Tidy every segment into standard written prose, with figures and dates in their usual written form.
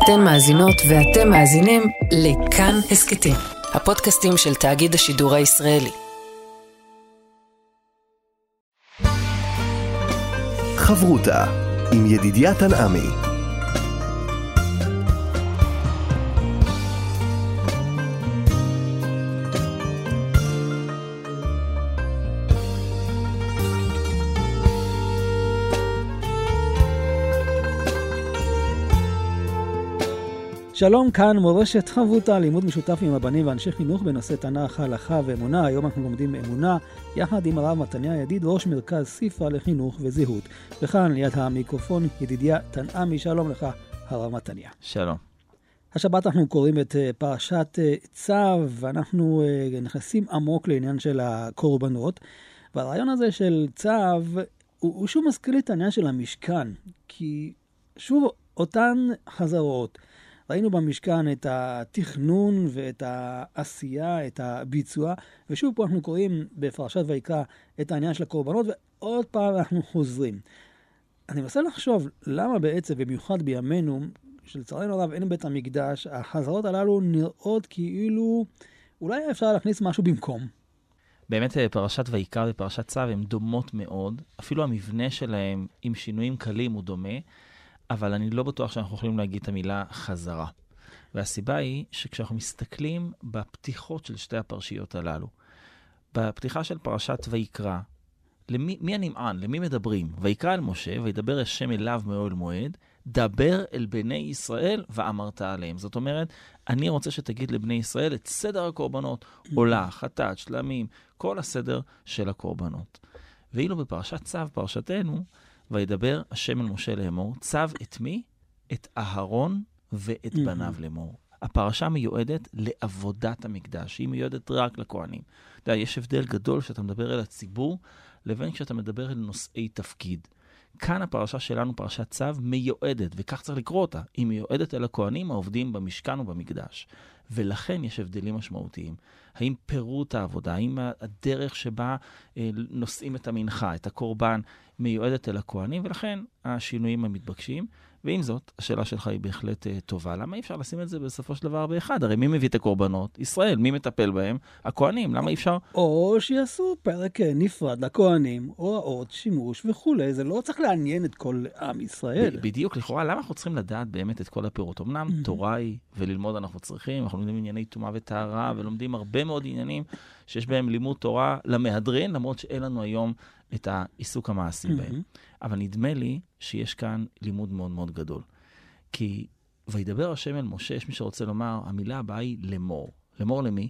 אתן מאזינות ואתם מאזינים לכאן הסקטים, הפודקאסטים של תאגיד השידור הישראלי. חברותה עם ידידיה תנעמי. שלום, כאן מורשת חברותה, לימוד משותף עם הבנים ואנשי חינוך בנושא תנ"ך, הלכה ואמונה. היום אנחנו לומדים אמונה יחד עם הרב מתניה ידיד, ראש מרכז ספרא לחינוך וזהות. וכאן ליד המיקרופון ידידיה תנעמי. שלום לך הרב מתניה. שלום. השבת אנחנו קוראים את פרשת צו, ואנחנו נכנסים עמוק לעניין של הקורבנות. והרעיון הזה של צו הוא שוב מזכיר את העניין של המשכן, כי שוב אותן חזרות. ראינו במשכן את התכנון ואת העשייה, את הביצוע, ושוב פה אנחנו קוראים בפרשת ויקרא את העניין של הקורבנות, ועוד פעם אנחנו חוזרים. אני מנסה לחשוב למה בעצם, במיוחד בימינו, שלצערנו הרב אין בית המקדש, החזרות הללו נראות כאילו אולי אפשר להכניס משהו במקום. באמת פרשת ויקרא ופרשת צו הן דומות מאוד, אפילו המבנה שלהם עם שינויים קלים הוא דומה, אבל אני לא בטוח שאנחנו יכולים להגיד את המילה חזרה. והסיבה היא שכשאנחנו מסתכלים בפתיחות של שתי הפרשיות הללו, בפתיחה של פרשת ויקרא, מי הנמען? למי מדברים? ויקרא אל משה, וידבר השם אליו מאוהל מועד, דבר אל בני ישראל ואמרת עליהם. זאת אומרת, אני רוצה שתגיד לבני ישראל את סדר הקורבנות, עולה, חטאת, שלמים, כל הסדר של הקורבנות. ואילו בפרשת צו, פרשתנו, וידבר השם אל משה לאמור, צו את מי? את אהרון ואת בניו לאמור. הפרשה מיועדת לעבודת המקדש, היא מיועדת רק לכהנים. אתה יודע, יש הבדל גדול שאתה מדבר אל הציבור, לבין כשאתה מדבר אל נושאי תפקיד. כאן הפרשה שלנו, פרשת צו, מיועדת, וכך צריך לקרוא אותה. היא מיועדת אל הכהנים העובדים במשכן ובמקדש. ולכן יש הבדלים משמעותיים. האם פירוט העבודה, האם הדרך שבה נושאים את המנחה, את הקורבן, מיועדת אל הכהנים, ולכן השינויים המתבקשים. ועם זאת, השאלה שלך היא בהחלט טובה. למה אי אפשר לשים את זה בסופו של דבר באחד? הרי מי מביא את הקורבנות? ישראל. מי מטפל בהם? הכהנים. למה אי אפשר? או שיעשו פרק נפרד לכהנים, הוראות, שימוש וכו'. זה לא צריך לעניין את כל עם ישראל. בדיוק, לכאורה, למה אנחנו צריכים לדעת באמת את כל הפירוט? אמנם תורה היא, וללמוד אנחנו צריכים, אנחנו לומדים ענייני טומאה וטהרה, ולומדים הרבה מאוד עניינים שיש בהם לימוד תורה למהדרין, למרות שאין לנו היום את העיסוק המעשי בהם. אבל נדמה לי שיש כאן לימוד מאוד מאוד גדול. כי וידבר השם אל משה, יש מי שרוצה לומר, המילה הבאה היא לאמור. לאמור למי?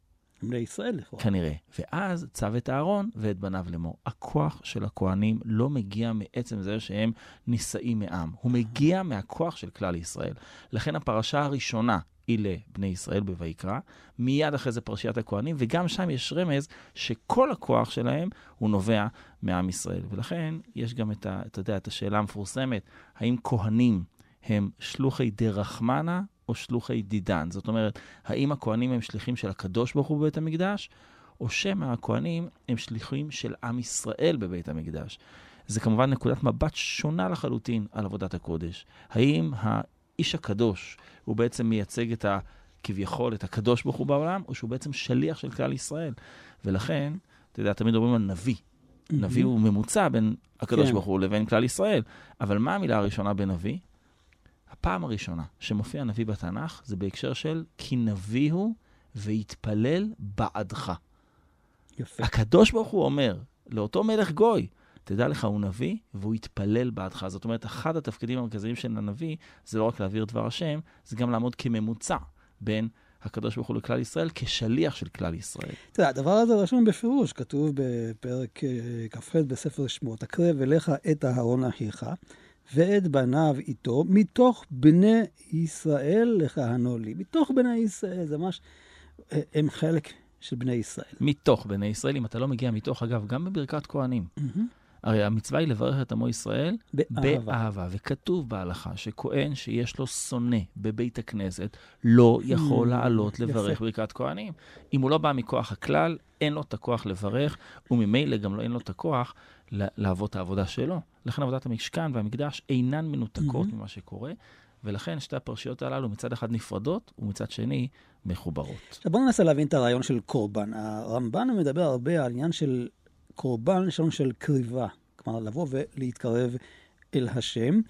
לישראל לכאורה. כנראה. ואז צו את אהרון ואת בניו לאמור. הכוח של הכהנים לא מגיע מעצם זה שהם נישאים מעם. הוא מגיע מהכוח של כלל ישראל. לכן הפרשה הראשונה היא לבני ישראל בויקרא, מיד אחרי זה פרשיית הכהנים, וגם שם יש רמז שכל הכוח שלהם הוא נובע מעם ישראל. ולכן יש גם את השאלה המפורסמת, האם כהנים הם שלוחי דרחמנה או שלוחי דידן? זאת אומרת, האם הכהנים הם שליחים של הקדוש ברוך הוא בבית המקדש, או שמא הכהנים הם שליחים של עם ישראל בבית המקדש? זה כמובן נקודת מבט שונה לחלוטין על עבודת הקודש. האם האיש הקדוש הוא בעצם מייצג את כביכול את הקדוש ברוך הוא בעולם, או שהוא בעצם שליח של כלל ישראל? ולכן, אתה יודע, תמיד אומרים על נביא. נביא הוא ממוצע בין הקדוש ברוך הוא לבין כלל ישראל. אבל מה המילה הראשונה בנביא? הפעם הראשונה שמופיע נביא בתנ"ך, זה בהקשר של כי נביא הוא ויתפלל בעדך. יפה. הקדוש ברוך הוא אומר לאותו מלך גוי, תדע לך, הוא נביא והוא יתפלל בעדך. זאת אומרת, אחד התפקידים המרכזיים של הנביא, זה לא רק להעביר דבר השם, זה גם לעמוד כממוצע בין הקדוש ברוך הוא לכלל ישראל, כשליח של כלל ישראל. תראה, הדבר הזה רשום בפירוש, כתוב בפרק כ"ח בספר שמות, הקרב אליך את אהרון אחיך, ואת בניו איתו, מתוך בני ישראל לכהנו לי. מתוך בני ישראל, זה ממש, הם חלק של בני ישראל. מתוך בני ישראל, אם אתה לא מגיע מתוך, אגב, גם בברכת כהנים. הרי המצווה היא לברך את עמו ישראל באהבה. וכתוב בהלכה שכהן שיש לו שונא בבית הכנסת לא יכול לעלות לברך ברכת כהנים. אם הוא לא בא מכוח הכלל, אין לו את הכוח לברך, וממילא גם לא אין לו את הכוח לעבוד את העבודה שלו. לכן עבודת המשכן והמקדש אינן מנותקות ממה שקורה, ולכן שתי הפרשיות הללו מצד אחד נפרדות, ומצד שני מחוברות. עכשיו בואו ננסה להבין את הרעיון של קורבן. הרמב"ן מדבר הרבה על עניין של קורבן, שלום של קריבה. כלומר, לבוא ולהתקרב אל השם,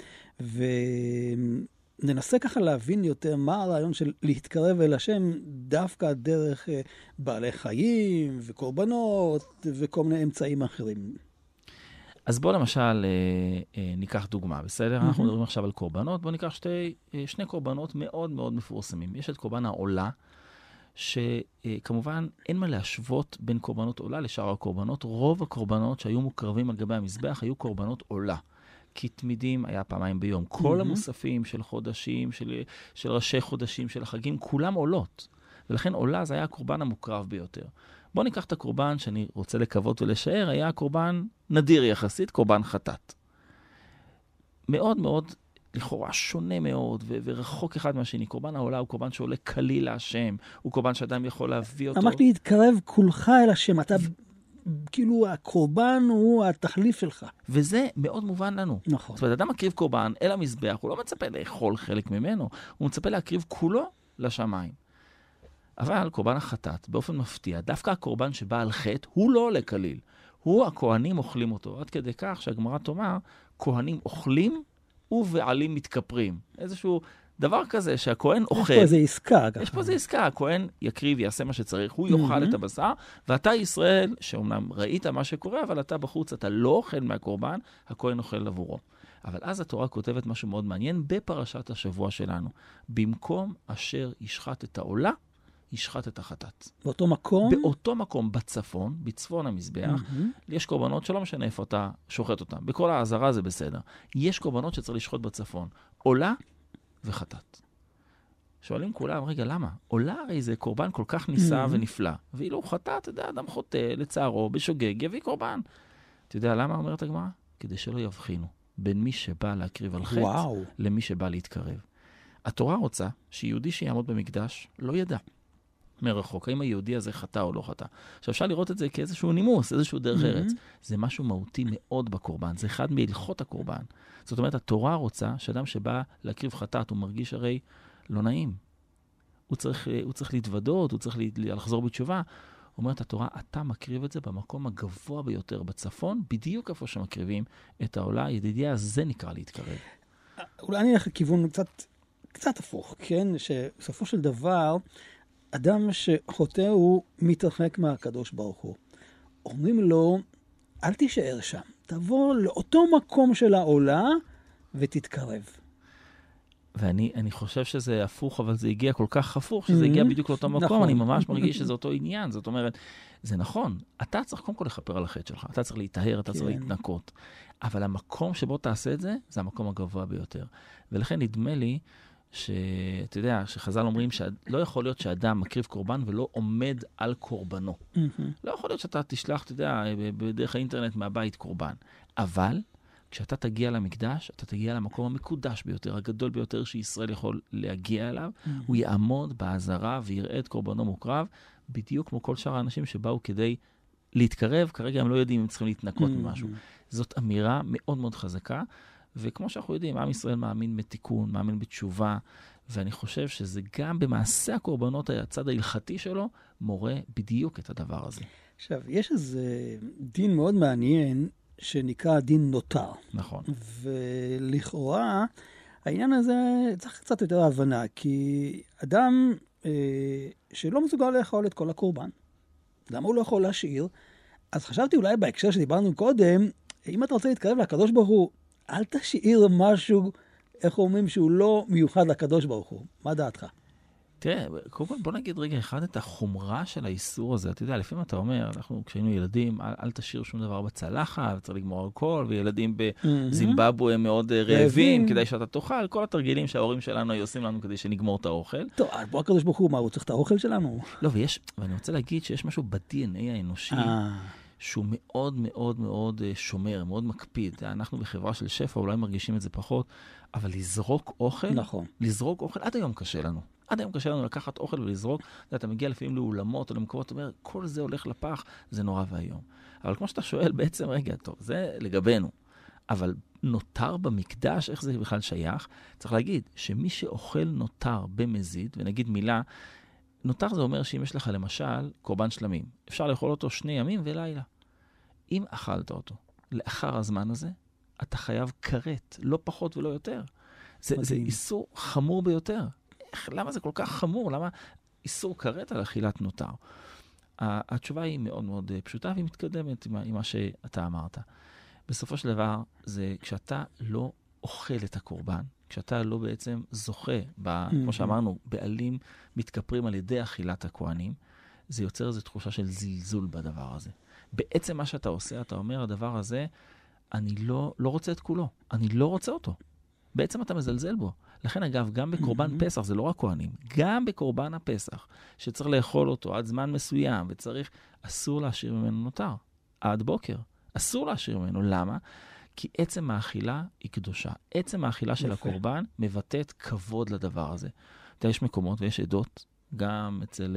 וננסה ככה להבין יותר מה הרעיון של להתקרב אל השם, דווקא דרך בעלי חיים וקורבנות וכל מיני אמצעים אחרים. אז בוא למשל ניקח דוגמה, בסדר? אנחנו מדברים עכשיו על קורבנות, בוא ניקח שני קורבנות מאוד מאוד מפורסמים. יש את קורבן העולה, שכמובן אין מה להשוות בין קורבנות עולה לשאר הקורבנות. רוב הקורבנות שהיו מוקרבים על גבי המזבח היו קורבנות עולה. כי תמידים היה פעמיים ביום. כל המוספים של חודשים, של ראשי חודשים, של החגים, כולם עולות. ולכן עולה זה היה הקורבן המוקרב ביותר. בוא ניקח את הקורבן שאני רוצה לקוות ולשער, היה הקורבן נדיר יחסית, קורבן חטאת. מאוד מאוד, לכאורה שונה מאוד, ורחוק אחד מהשני. קורבן העולה הוא קורבן שעולה קליל להשם, הוא קורבן שאדם יכול להביא אותו. ממש להתקרב כולך אל השם, אתה כאילו הקורבן הוא התחליף שלך. וזה מאוד מובן לנו. נכון. זאת אומרת, אדם מקריב קורבן אל המזבח, הוא לא מצפה לאכול חלק ממנו, הוא מצפה להקריב כולו לשמיים. אבל קורבן החטאת, באופן מפתיע, דווקא הקורבן שבא על חטא, הוא לא עולה קליל. הוא, הכהנים אוכלים אותו. עד כדי כך שהגמרא תאמר, כהנים אוכלים ובעלים מתכפרים. איזשהו דבר כזה שהכהן אוכל. יש פה איזו עסקה. יש פה איזו עסקה. הכהן יקריב, יעשה מה שצריך, הוא יאכל את הבשר, ואתה ישראל, שאומנם ראית מה שקורה, אבל אתה בחוץ, אתה לא אוכל מהקורבן, הכהן אוכל עבורו. אבל אז התורה כותבת משהו מאוד מעניין בפרשת השבוע שלנו. במקום אשר ישחט את העולה, ישחט את החטאת. באותו מקום? באותו מקום, בצפון, בצפון המזבח, יש קורבנות שלא משנה איפה אתה שוחט אותם. בכל העזרה זה בסדר. יש קורבנות שצריך לשחוט בצפון. עולה וחטאת. שואלים כולם, רגע, למה? עולה הרי זה קורבן כל כך ניסה ונפלא. ואילו חטאת, אתה יודע, אדם חוטא לצערו, בשוגג, יביא קורבן. אתה יודע למה אומרת הגמרא? כדי שלא יבחינו בין מי שבא להקריב על חטא למי שבא להתקרב. התורה רוצה שיהודי שיעמוד במקדש לא ידע מרחוק, האם היהודי הזה חטא או לא חטא. עכשיו אפשר לראות את זה כאיזשהו נימוס, איזשהו דרך ארץ. זה משהו מהותי מאוד בקורבן, זה אחד מהלכות הקורבן. זאת אומרת, התורה רוצה שאדם שבא להקריב חטאת, הוא מרגיש הרי לא נעים. הוא צריך להתוודות, הוא צריך לחזור בתשובה. אומרת התורה, אתה מקריב את זה במקום הגבוה ביותר בצפון, בדיוק איפה שמקריבים את העולה. ידידיה, זה נקרא להתקרב. אולי אני אלך לכיוון קצת הפוך, כן? שבסופו של דבר, אדם שחוטא הוא מתרחק מהקדוש ברוך הוא. אומרים לו, אל תישאר שם. תבוא לאותו מקום של העולה ותתקרב. ואני חושב שזה הפוך, אבל זה הגיע כל כך הפוך, שזה הגיע בדיוק לאותו מקום. נכון. אני ממש מרגיש שזה אותו עניין. זאת אומרת, זה נכון. אתה צריך קודם כל לכפר על החטא שלך. אתה צריך להתאהר, אתה צריך להתנקות. אבל המקום שבו תעשה את זה, זה המקום הגבוה ביותר. ולכן נדמה לי שאתה יודע, שחז"ל אומרים שלא יכול להיות שאדם מקריב קורבן ולא עומד על קורבנו. לא יכול להיות שאתה תשלח, אתה יודע, בדרך האינטרנט מהבית קורבן. אבל כשאתה תגיע למקדש, אתה תגיע למקום המקודש ביותר, הגדול ביותר שישראל יכול להגיע אליו, הוא יעמוד בעזרה ויראה את קורבנו מוקרב, בדיוק כמו כל שאר האנשים שבאו כדי להתקרב, כרגע הם לא יודעים אם צריכים להתנקות ממשהו. זאת אמירה מאוד מאוד חזקה, וכמו שאנחנו יודעים, עם ישראל מאמין בתיקון, מאמין בתשובה, ואני חושב שזה גם במעשה הקורבנות, הצד ההלכתי שלו, מורה בדיוק את הדבר הזה. עכשיו, יש איזה דין מאוד מעניין, שנקרא דין נותר. נכון. ולכאורה, העניין הזה צריך קצת יותר הבנה, כי אדם שלא מסוגל לאכול את כל הקורבן, למה הוא לא יכול להשאיר? אז חשבתי אולי בהקשר שדיברנו קודם, אם אתה רוצה להתקרב לקדוש ברוך הוא, אל תשאיר משהו, איך אומרים, שהוא לא מיוחד לקדוש ברוך הוא. מה דעתך? תראה, קודם כל בוא נגיד רגע אחד את החומרה של האיסור הזה. אתה יודע, לפעמים אתה אומר, אנחנו כשהיינו ילדים, אל תשאיר שום דבר בצלחת, וצריך לגמור הכל, וילדים בזימבבואה הם מאוד רעבים, כדי שאתה תאכל, כל התרגילים שההורים שלנו היו עושים לנו כדי שנגמור את האוכל. טוב, בוא הקדוש ברוך הוא, מה, הוא צריך את האוכל שלנו? לא, ואני רוצה להגיד שיש משהו ב-DNA האנושי, שהוא מאוד מאוד מאוד שומר, מאוד מקפיד. אנחנו בחברה של שפע, אולי מרגישים את זה פחות, אבל לזרוק אוכל, נכון. לזרוק אוכל, עד היום קשה לנו. עד היום קשה לנו לקחת אוכל ולזרוק. אתה מגיע לפעמים לאולמות או למקומות, אתה אומר, כל זה הולך לפח, זה נורא והיום. אבל כמו שאתה שואל, בעצם, רגע, טוב, זה לגבינו. אבל נותר במקדש, איך זה בכלל שייך? צריך להגיד שמי שאוכל נותר במזיד, ונגיד מילה, נותר זה אומר שאם יש לך למשל קורבן שלמים, אפשר לאכול אותו 2 ימים ולילה. אם אכלת אותו לאחר הזמן הזה, אתה חייב כרת, לא פחות ולא יותר. זה איסור חמור ביותר. למה זה כל כך חמור? למה איסור כרת על אכילת נותר? התשובה היא מאוד מאוד פשוטה, והיא מתקדמת עם מה שאתה אמרת. בסופו של דבר, זה כשאתה לא אוכל את הקורבן, כשאתה לא בעצם זוכה, כמו שאמרנו, בעלים מתכפרים על ידי אכילת הכהנים, זה יוצר איזו תחושה של זלזול בדבר הזה. בעצם מה שאתה עושה, אתה אומר, הדבר הזה, אני לא רוצה את כולו, אני לא רוצה אותו. בעצם אתה מזלזל בו. לכן אגב, גם בקורבן פסח, זה לא רק כהנים, גם בקורבן הפסח, שצריך לאכול אותו עד זמן מסוים, וצריך, אסור להשאיר ממנו נותר, עד בוקר. אסור להשאיר ממנו. למה? כי עצם האכילה היא קדושה. עצם האכילה של הקורבן מבטאת כבוד לדבר הזה. יש מקומות ויש עדות, גם אצל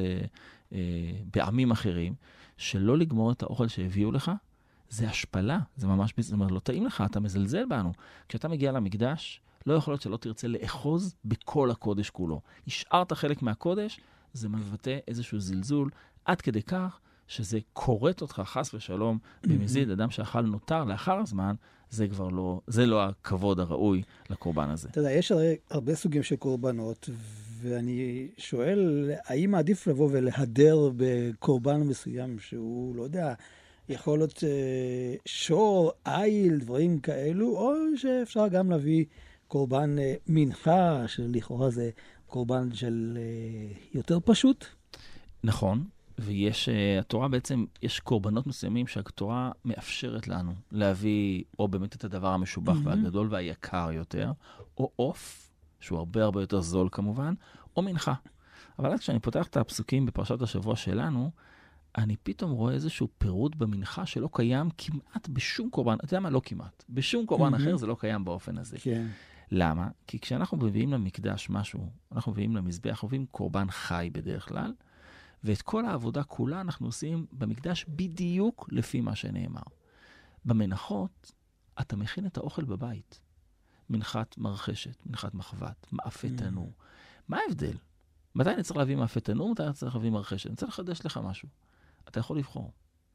בעמים אחרים, שלא לגמור את האוכל שהביאו לך, זה השפלה. זה ממש, זאת אומרת, לא טעים לך, אתה מזלזל בנו. כשאתה מגיע למקדש, לא יכול להיות שלא תרצה לאחוז בכל הקודש כולו. השארת חלק מהקודש, זה מבטא איזשהו זלזול, עד כדי כך שזה קורט אותך חס ושלום במזיד. אדם שאכל נותר לאחר הזמן, זה כבר לא, זה לא הכבוד הראוי לקורבן הזה. אתה יודע, יש הרבה סוגים של קורבנות, ואני שואל, האם עדיף לבוא ולהדר בקורבן מסוים שהוא, לא יודע, יכול להיות שור, איל, דברים כאלו, או שאפשר גם להביא קורבן מנחה, שלכאורה זה קורבן של יותר פשוט? נכון. ויש, התורה בעצם, יש קורבנות מסוימים שהתורה מאפשרת לנו להביא או באמת את הדבר המשובח והגדול והיקר יותר, או עוף, שהוא הרבה הרבה יותר זול כמובן, או מנחה. אבל אז כשאני פותח את הפסוקים בפרשת השבוע שלנו, אני פתאום רואה איזשהו פירוט במנחה שלא קיים כמעט בשום קורבן, אתה יודע מה? לא כמעט. בשום קורבן אחר זה לא קיים באופן הזה. כן. למה? כי כשאנחנו מביאים למקדש משהו, אנחנו מביאים למזבח, אנחנו מביאים קורבן חי בדרך כלל, ואת כל העבודה כולה אנחנו עושים במקדש בדיוק לפי מה שנאמר. במנחות, אתה מכין את האוכל בבית. מנחת מרחשת, מנחת מחבת, מאפה תנור. מה ההבדל? מתי אני צריך להביא מאפה תנור, מתי אני צריך להביא מרחשת? אני צריך לחדש לך משהו. אתה יכול לבחור.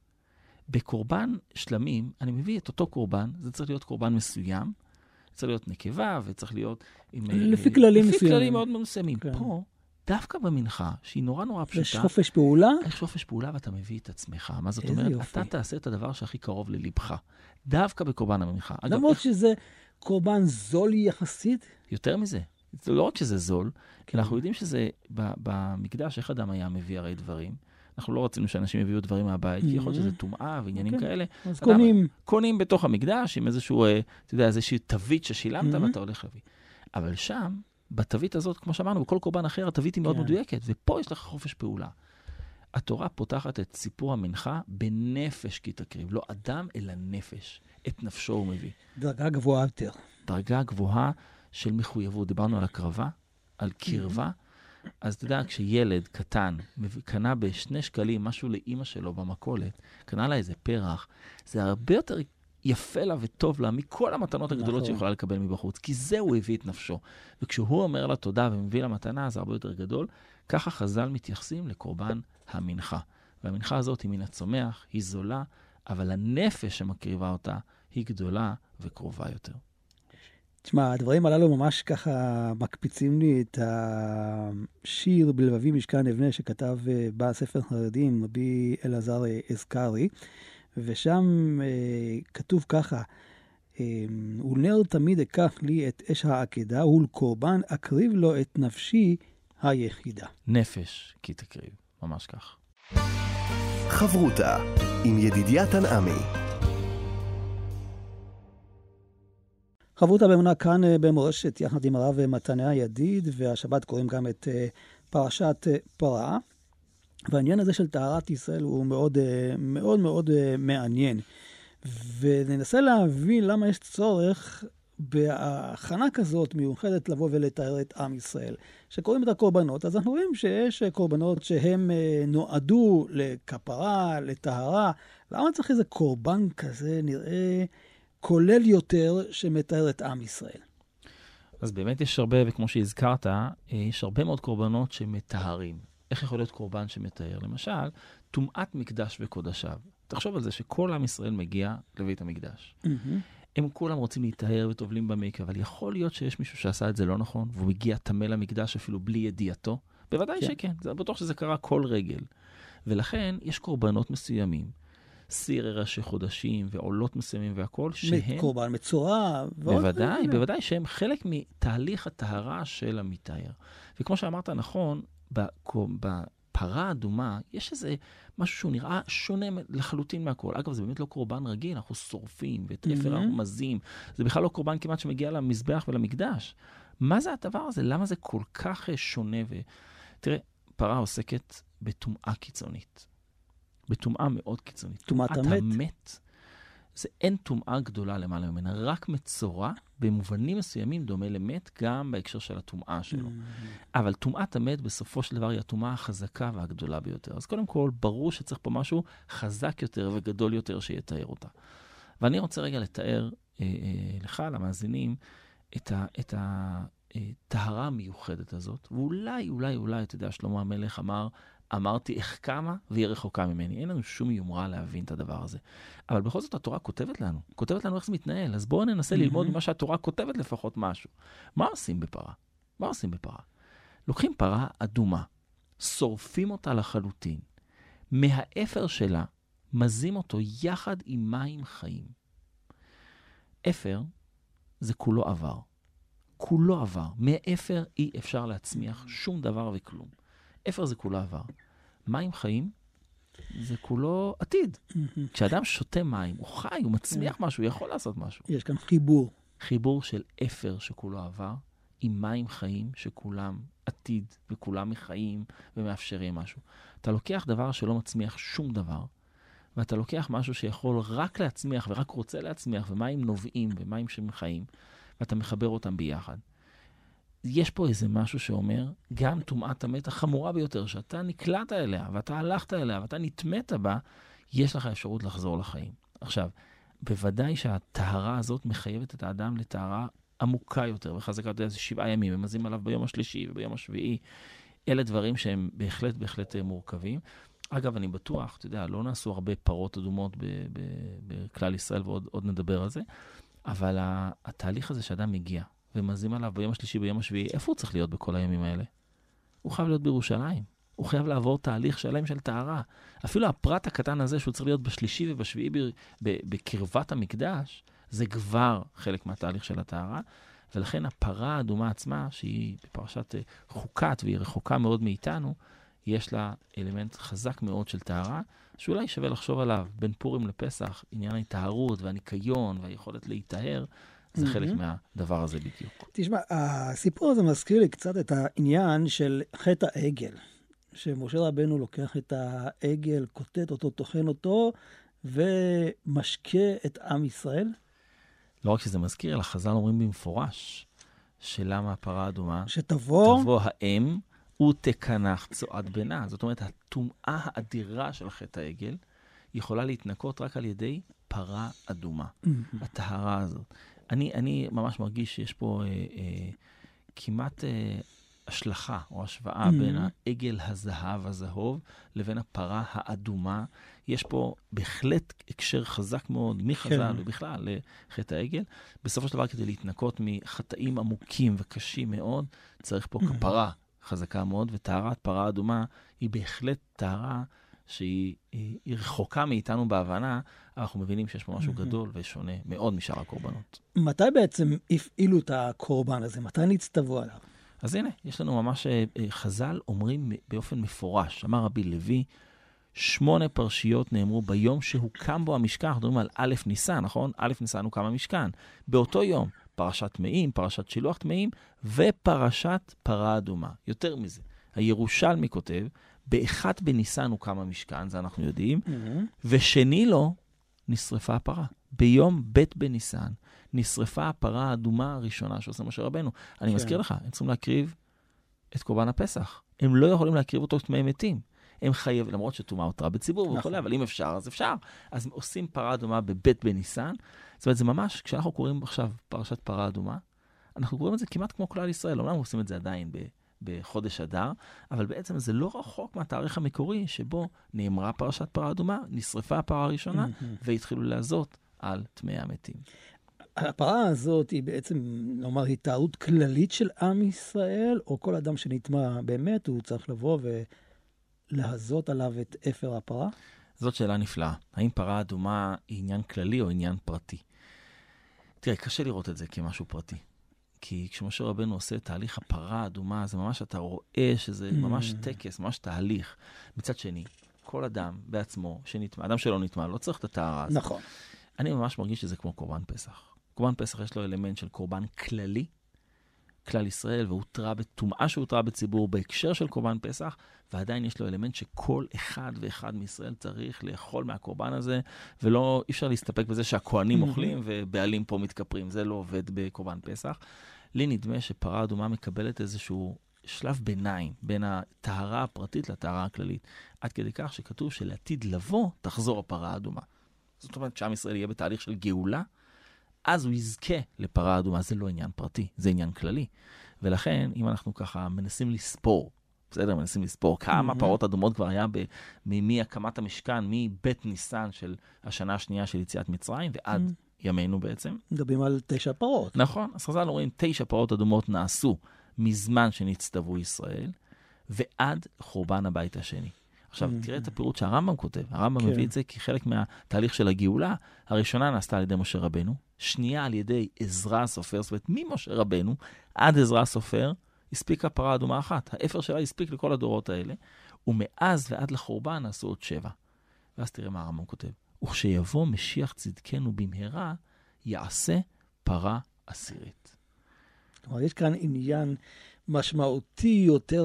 בקורבן שלמים, אני מביא את אותו קורבן, זה צריך להיות קורבן מסוים, צריך להיות נקבה, וצריך להיות לפי כללים מסוימים. לפי כללים מאוד מסוימים. פה, דווקא במנחה, שהיא נורא נורא פשוטה. יש חופש פעולה? יש חופש פעולה ואתה מביא את עצמך. מה זאת אומרת? אתה תעשה את הדבר שהכי קרוב ללבך. דווקא בקורבן המנחה. למרות שזה קורבן זול יחסית? יותר מזה. זה לא רק שזה זול, כי אנחנו יודעים שזה במקדש, איך אדם היה מביא הרי דברים. אנחנו לא רצינו שאנשים יביאו דברים מהבית, כי יכול להיות שזה טומאה ועניינים כאלה. אז קונים. קונים בתוך המקדש עם איזשהו, אתה יודע, איזושהי תווית ששילמת ואתה הולך להביא. אבל שם, בתווית הזאת, כמו שאמרנו, בכל קורבן אחר, התווית היא מאוד מדויקת, ופה יש לך חופש פעולה. התורה פותחת את סיפור המנחה בנפש כי תקריב. לא אדם, אלא נפש. את נפשו הוא מביא. דרגה גבוהה יותר. דרגה גבוהה של מחויבות. דיברנו על הקרבה, על קרבה. אז אתה יודע, כשילד קטן קנה ב2 שקלים משהו לאמא שלו במכולת, קנה לה איזה פרח, זה הרבה יותר יפה לה וטוב לה מכל המתנות הגדולות שיכולה לקבל מבחוץ, כי זה הוא הביא את נפשו. וכשהוא אומר לה תודה ומביא לה מתנה, זה הרבה יותר גדול. ככה חז"ל מתייחסים לקורבן המנחה. והמנחה הזאת היא מן הצומח, היא זולה, אבל הנפש שמקריבה אותה היא גדולה וקרובה יותר. תשמע, הדברים הללו ממש ככה מקפיצים לי את השיר בלבבי משכן אבנה שכתב בספר חרדים, רבי אלעזר אזכרי, ושם כתוב ככה, ולנר תמיד אקח לי את אש העקדה, ולקורבן אקריב לו את נפשי היחידה. נפש כי תקריב, ממש כך. חברותה עם ידידיה תנעמי. חברותה באמונה כאן במורשת יחד עם הרב מתניה ידיד, והשבת קוראים גם את פרשת פרעה. והעניין הזה של טהרת ישראל הוא מאוד מאוד מאוד מעניין. וננסה להבין למה יש צורך בהכנה כזאת מיוחדת לבוא ולתאר את עם ישראל. שקוראים את הקורבנות, אז אנחנו רואים שיש קורבנות שהם נועדו לכפרה, לטהרה. למה צריך איזה קורבן כזה נראה כולל יותר שמתאר את עם ישראל. אז באמת יש הרבה, וכמו שהזכרת, יש הרבה מאוד קורבנות שמתארים. איך יכול להיות קורבן שמתאר? למשל, טומאת מקדש וקודשיו. תחשוב על זה שכל עם ישראל מגיע לבית המקדש. הם כולם רוצים להתאר וטובלים במקווה, אבל יכול להיות שיש מישהו שעשה את זה לא נכון, והוא מגיע טמא למקדש אפילו בלי ידיעתו. בוודאי שכן, זה בטוח שזה קרה כל רגל. ולכן יש קורבנות מסוימים, סיר ראשי חודשים ועולות מסוימים והכל, שהם... קורבן מצורע. בוודאי שהם חלק מתהליך הטהרה של המתאר. וכמו שאמרת נכון, בפרה האדומה יש איזה משהו שהוא נראה שונה לחלוטין מהכל. אגב, זה באמת לא קורבן רגיל, אנחנו שורפים ואת אפר אנחנו מזים. זה בכלל לא קורבן כמעט שמגיע למזבח ולמקדש. מה זה הדבר הזה? למה זה כל כך שונה? תראה, פרה עוסקת בטומאה קיצונית. בטומאה מאוד קיצונית. טומאת המת. זה אין טומאה גדולה למעלה ממנה, רק מצורע, במובנים מסוימים דומה למת, גם בהקשר של הטומאה שלו. אבל טומאת המת בסופו של דבר היא הטומאה החזקה והגדולה ביותר. אז קודם כל, ברור שצריך פה משהו חזק יותר וגדול יותר שיתאר אותה. ואני רוצה רגע לתאר לך, למאזינים, את הטהרה המיוחדת הזאת. ואולי, אתה יודע, שלמה המלך אמרתי איך כמה והיא רחוקה ממני. אין לנו שום יומרה להבין את הדבר הזה. אבל בכל זאת התורה כותבת לנו איך זה מתנהל. אז בואו ננסה ללמוד ממה שהתורה כותבת לפחות משהו. מה עושים בפרה? לוקחים פרה אדומה, שורפים אותה לחלוטין, מהאפר שלה מזים אותו יחד עם מים חיים. אפר זה כולו עבר. מאפר אי אפשר להצמיח שום דבר וכלום. אפר זה כולו עבר. מים חיים זה כולו עתיד. כשאדם שותה מים, הוא חי, הוא מצמיח משהו, הוא יכול לעשות משהו. יש כאן חיבור. חיבור של אפר שכולו עבר, עם מים חיים שכולם עתיד, וכולם מחיים ומאפשרים משהו. אתה לוקח דבר שלא מצמיח שום דבר, ואתה לוקח משהו שיכול רק להצמיח ורק רוצה להצמיח, ומים נובעים ומים שמחיים, ואתה מחבר אותם ביחד. יש פה איזה משהו שאומר, גם טומאת המת החמורה ביותר, שאתה נקלעת אליה, ואתה הלכת אליה, ואתה נטמאת בה, יש לך אפשרות לחזור לחיים. עכשיו, בוודאי שהטהרה הזאת מחייבת את האדם לטהרה עמוקה יותר, וחזקה יותר, זה 7 ימים, הם מזים עליו ביום השלישי וביום השביעי. אלה דברים שהם בהחלט מורכבים. אגב, אני בטוח, אתה יודע, לא נעשו הרבה פרות אדומות בכלל ישראל, ועוד נדבר על זה, אבל התהליך הזה שאדם מגיע, ומזים עליו ביום השלישי, ביום השביעי, איפה הוא צריך להיות בכל הימים האלה? הוא חייב להיות בירושלים. הוא חייב לעבור תהליך שלם של טהרה. אפילו הפרט הקטן הזה, שהוא צריך להיות בשלישי ובשביעי בקרבת המקדש, זה כבר חלק מהתהליך של הטהרה, ולכן הפרה האדומה עצמה, שהיא בפרשת חוקת, והיא רחוקה מאוד מאיתנו, יש לה אלמנט חזק מאוד של טהרה, שאולי שווה לחשוב עליו, בין פורים לפסח, עניין ההיטהרות והניקיון והיכולת להיטהר, זה חלק מהדבר הזה בדיוק. תשמע, הסיפור הזה מזכיר לי קצת את העניין של חטא העגל, שמשה רבנו לוקח את העגל, קוטט אותו, טוחן אותו, ומשקה את עם ישראל. לא רק שזה מזכיר, אלא חז"ל אומרים במפורש, שלמה הפרה האדומה, שתבוא האם ותקנח צועד בנה. זאת אומרת, הטומאה האדירה של חטא העגל, יכולה להתנקות רק על ידי פרה אדומה. הטהרה הזאת. אני ממש מרגיש שיש פה כמעט השלכה או השוואה בין העגל הזהוב לבין הפרה האדומה. יש פה בהחלט הקשר חזק מאוד מחז"ל ובכלל לחטא העגל. בסופו של דבר, כדי להתנקות מחטאים עמוקים וקשים מאוד, צריך פה כפרה חזקה מאוד, וטהרת פרה אדומה היא בהחלט טהרה שהיא רחוקה מאיתנו בהבנה, אנחנו מבינים שיש פה משהו גדול ושונה מאוד משאר הקורבנות. מתי בעצם הפעילו את הקורבן הזה? מתי נצטוו עליו? אז הנה, יש לנו ממש חז"ל אומרים באופן מפורש, אמר רבי לוי, 8 פרשיות נאמרו ביום שהוקם בו המשכן. אנחנו מדברים על א' ניסן, נכון? א' ניסן הוקם המשכן. באותו יום, פרשת טמאים, פרשת שילוח טמאים, ופרשת פרה אדומה. יותר מזה, הירושלמי כותב, באחד בניסן הוקם המשכן, זה אנחנו יודעים, ושני לו נשרפה הפרה. ביום ב' בניסן נשרפה הפרה האדומה הראשונה שעושה משה רבנו. אני מזכיר לך, הם צריכים להקריב את קורבן הפסח. הם לא יכולים להקריב אותו טמאי מתים. הם חייבים, למרות שטומאה הותרה בציבור וכו', אבל אם אפשר, אז אפשר. אז עושים פרה אדומה בבית בניסן. זאת אומרת, זה ממש, כשאנחנו קוראים עכשיו פרשת פרה אדומה, אנחנו קוראים את זה כמעט כמו כלל ישראל. אומנם עושים את זה עדיין בחודש אדר, אבל בעצם זה לא רחוק מהתאריך המקורי שבו נאמרה פרשת פרה אדומה, נשרפה הפרה הראשונה, והתחילו לעזות על טמאי המתים. הפרה הזאת היא בעצם, נאמר, התארות כללית של עם ישראל, או כל אדם שנטמע באמת, הוא צריך לבוא ולהזות עליו את אפר הפרה? זאת שאלה נפלאה. האם פרה אדומה היא עניין כללי או עניין פרטי? תראה, קשה לראות את זה כמשהו פרטי. כי כשמשה רבנו עושה תהליך הפרה האדומה, זה ממש, אתה רואה שזה ממש טקס, ממש תהליך. מצד שני, כל אדם בעצמו שנטמע, אדם שלא נטמע, לא צריך את הטהרה הזאת. נכון. אני ממש מרגיש שזה כמו קורבן פסח. קורבן פסח יש לו אלמנט של קורבן כללי, כלל ישראל, והותרה בטומאה שהותרה בציבור בהקשר של קורבן פסח, ועדיין יש לו אלמנט שכל אחד ואחד מישראל צריך לאכול מהקורבן הזה, ולא, אי אפשר להסתפק בזה שהכהנים אוכלים ובעלים פה מתכפרים. זה לא עובד בקורבן פסח. לי נדמה שפרה אדומה מקבלת איזשהו שלב ביניים בין הטהרה הפרטית לטהרה הכללית. עד כדי כך שכתוב שלעתיד לבוא תחזור הפרה האדומה. זאת אומרת שעם ישראל יהיה בתהליך של גאולה, אז הוא יזכה לפרה אדומה. זה לא עניין פרטי, זה עניין כללי. ולכן, אם אנחנו ככה מנסים לספור, בסדר, מנסים לספור כמה פרות אדומות כבר היה מהקמת המשכן, מבית ניסן של השנה השנייה של יציאת מצרים, ועד ימינו בעצם. מדברים על 9 פרות. נכון, אז חז"ל אומרים, 9 פרות אדומות נעשו מזמן שנצטוו ישראל, ועד חורבן הבית השני. עכשיו, תראה את הפירוט שהרמב"ם כותב. הרמב"ם מביא את זה כחלק מהתהליך של הגאולה. הראשונה נעשתה על ידי משה רבנו, שנייה על ידי עזרא הסופר, זאת אומרת, ממשה רבנו עד עזרא הסופר, הספיקה פרה אדומה אחת. האפר שלה הספיק לכל הדורות האלה, ומאז ועד לחורבן נעשו עוד 7. ואז תראה מה הרמב"ם כותב. וכשיבוא משיח צדקנו במהרה, יעשה פרה עשירית. כלומר, יש כאן עניין משמעותי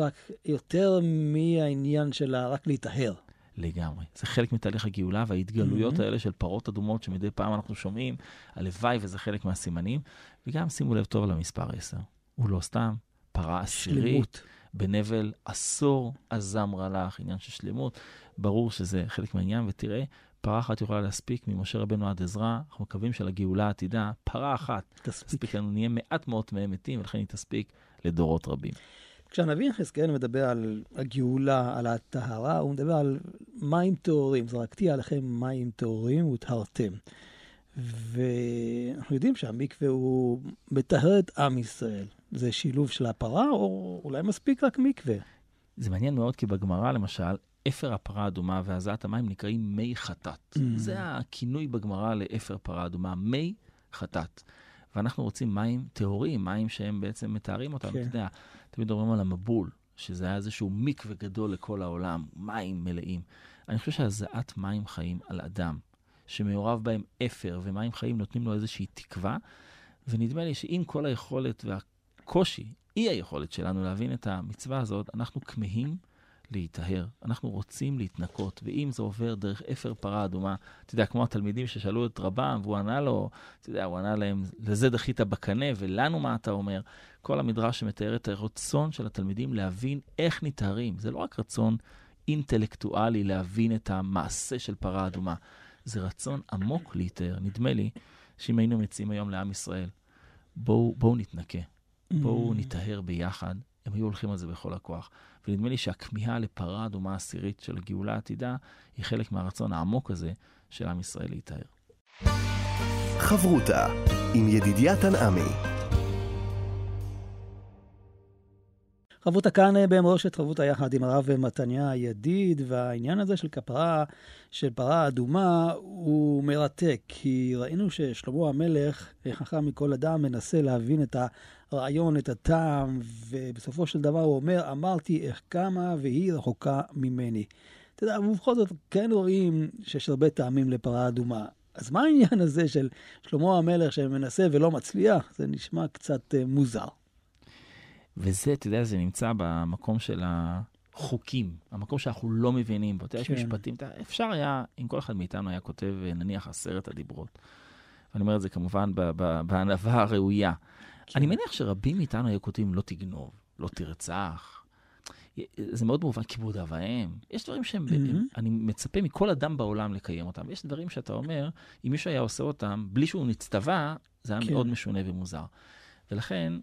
יותר מהעניין שלה רק להתאהר. לגמרי. זה חלק מתהליך הגאולה, וההתגלויות האלה של פרות אדומות שמדי פעם אנחנו שומעים, הלוואי וזה חלק מהסימנים, וגם שימו לב טוב למספר 10. הוא לא סתם פרה עשירית, בנבל עשור הזמרה לך, עניין של שלמות. ברור שזה חלק מהעניין, ותראה, פרה אחת יכולה להספיק ממשה רבנו עד עזרא, אנחנו מקווים שלגאולה העתידה, פרה אחת תספיק לנו, נהיה מעט מאות מהם מתים, ולכן היא תספיק לדורות רבים. כשהנביא יחזקאל מדבר על הגאולה, על הטהרה, הוא מדבר על מים טהורים. זרקתי עליכם מים טהורים וטהרתם. ואנחנו יודעים שהמקווה הוא מטהר את עם ישראל. זה שילוב של הפרה, או אולי מספיק רק מקווה? זה מעניין מאוד, כי בגמרא, למשל, אפר הפרה אדומה והזעת המים נקראים מי חטאת. זה הכינוי בגמרא לאפר פרה אדומה, מי חטאת. ואנחנו רוצים מים טהורים, מים שהם בעצם מתארים אותם. אתה יודע, תמיד אומרים על המבול, שזה היה איזשהו מקווה גדול לכל העולם, מים מלאים. אני חושב שהזעת מים חיים על אדם, שמעורב בהם אפר ומים חיים נותנים לו איזושהי תקווה, ונדמה לי שאם כל היכולת והקושי, אי היכולת שלנו להבין את המצווה הזאת, אנחנו כמהים להתאהר. אנחנו רוצים להתנקות, ואם זה עובר דרך אפר פרה אדומה, אתה יודע, כמו התלמידים ששאלו את רבם, והוא ענה לו, אתה יודע, הוא ענה להם, לזה דחית בקנה, ולנו מה אתה אומר? כל המדרש שמתאר את הרצון של התלמידים להבין איך נטהרים. זה לא רק רצון אינטלקטואלי להבין את המעשה של פרה אדומה, זה רצון עמוק להתאהר. נדמה לי שאם היינו מציעים היום לעם ישראל, בואו נתנקה, בואו נטהר ביחד, הם היו הולכים על זה בכל הכוח. ונדמה לי שהכמיהה לפרה אדומה עשירית של הגאולה העתידה היא חלק מהרצון העמוק הזה של עם ישראל להתאהר. חברותה עם ידידיה תנעמי. חברותה כאן במורשת חברותה יחד עם הרב מתניה ידיד, והעניין הזה של כפרה, של פרה אדומה, הוא מרתק, כי ראינו ששלמה המלך, חכם מכל אדם, מנסה להבין את הרעיון, את הטעם, ובסופו של דבר הוא אומר, אמרתי איך כמה והיא רחוקה ממני. אתה יודע, ובכל זאת כן רואים שיש הרבה טעמים לפרה אדומה. אז מה העניין הזה של שלמה המלך שמנסה ולא מצליח? זה נשמע קצת מוזר. וזה, אתה יודע, זה נמצא במקום של החוקים, המקום שאנחנו לא מבינים בו. אתה יודע, יש משפטים, אפשר היה, אם כל אחד מאיתנו היה כותב, נניח 10 הדיברות. ואני אומר את זה כמובן בענווה הראויה. אני מניח שרבים מאיתנו היו כותבים, לא תגנוב, לא תרצח. זה מאוד מובן, כיבוד אב ואם. יש דברים שהם, אני מצפה מכל אדם בעולם לקיים אותם. יש דברים שאתה אומר, אם מישהו היה עושה אותם, בלי שהוא נצטווה, זה היה מאוד משונה ומוזר. ולכן,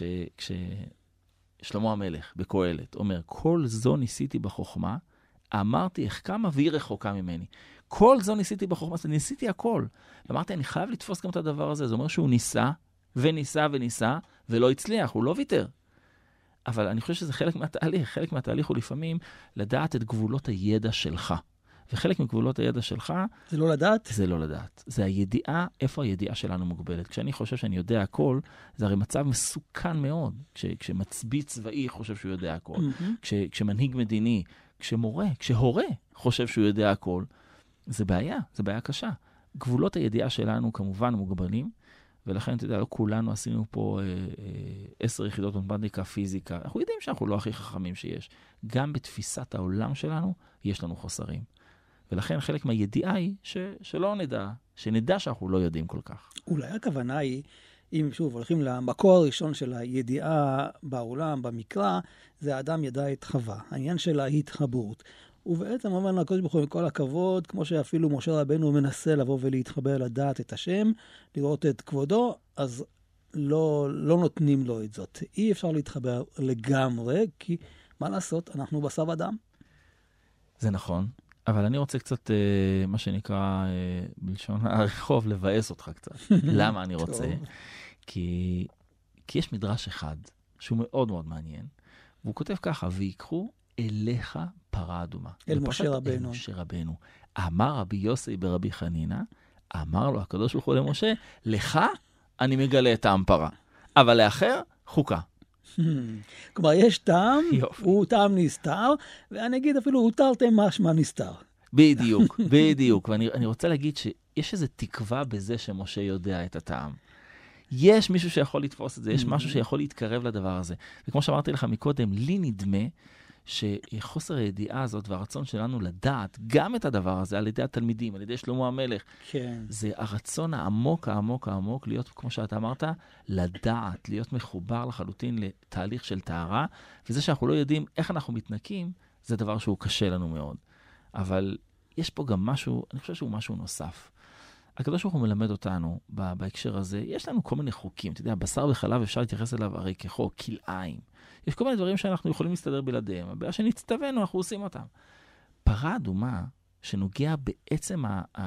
כששלמה המלך בקהלת אומר, כל זו ניסיתי בחוכמה, אמרתי איך כמה והיא רחוקה ממני. כל זו ניסיתי בחוכמה, ניסיתי הכל. ואמרתי, אני חייב לתפוס גם את הדבר הזה. זה אומר שהוא ניסה, וניסה וניסה, ולא הצליח, הוא לא ויתר. אבל אני חושב שזה חלק מהתהליך. חלק מהתהליך הוא לפעמים לדעת את גבולות הידע שלך. וחלק מגבולות הידע שלך... זה לא לדעת? זה לא לדעת. זה הידיעה, איפה הידיעה שלנו מוגבלת. כשאני חושב שאני יודע הכל, זה הרי מצב מסוכן מאוד. כשמצביא צבאי חושב שהוא יודע הכל. כשמנהיג מדיני, כשמורה, כשהורה חושב שהוא יודע הכל, זה בעיה, זה בעיה קשה. גבולות הידיעה שלנו כמובן מוגבלים, ולכן, אתה יודע, לא כולנו עשינו פה 10 יחידות מתמטיקה, פיזיקה. אנחנו יודעים שאנחנו לא הכי חכמים שיש. גם בתפיסת העולם שלנו, יש לנו חוסרים. ולכן חלק מהידיעה היא שלא נדע, שנדע שאנחנו לא יודעים כל כך. אולי הכוונה היא, אם שוב הולכים למקור הראשון של הידיעה בעולם, במקרא, זה האדם ידע את חווה. העניין של ההתחברות. ובעצם אומר לנו הקדוש ברוך הוא עם כל הכבוד, כמו שאפילו משה רבנו מנסה לבוא ולהתחבר לדעת את השם, לראות את כבודו, אז לא נותנים לו את זאת. אי אפשר להתחבר לגמרי, כי מה לעשות, אנחנו בשר אדם. זה נכון, אבל אני רוצה קצת, מה שנקרא, בלשון הרחוב, לבאס אותך קצת. למה אני רוצה? כי יש מדרש אחד, שהוא מאוד מאוד מעניין, והוא כותב ככה, ויקחו אליך פרה אדומה. אל משה רבנו. אל משה רבנו. אמר רבי יוסי ברבי חנינה, אמר לו הקדוש ברוך הוא למשה, לך אני מגלה את טעם פרה, אבל לאחר חוקה. כלומר, יש טעם, הוא טעם נסתר, ואני אגיד אפילו, הוא תרתי משמע נסתר. בדיוק, בדיוק. ואני רוצה להגיד שיש איזו תקווה בזה שמשה יודע את הטעם. יש מישהו שיכול לתפוס את זה, יש משהו שיכול להתקרב לדבר הזה. וכמו שאמרתי לך מקודם, לי נדמה שחוסר הידיעה הזאת והרצון שלנו לדעת גם את הדבר הזה על ידי התלמידים, על ידי שלמה המלך, כן. זה הרצון העמוק, העמוק, העמוק, להיות, כמו שאתה אמרת, לדעת, להיות מחובר לחלוטין לתהליך של טהרה, וזה שאנחנו לא יודעים איך אנחנו מתנקים, זה דבר שהוא קשה לנו מאוד. אבל יש פה גם משהו, אני חושב שהוא משהו נוסף. הקדוש ברוך הוא מלמד אותנו בהקשר הזה, יש לנו כל מיני חוקים, אתה יודע, בשר וחלב אפשר להתייחס אליו הרי כחוק, כלאיים. יש כל מיני דברים שאנחנו יכולים להסתדר בלעדיהם, הבעיה שנצטווינו, אנחנו עושים אותם. פרה אדומה, שנוגע בעצם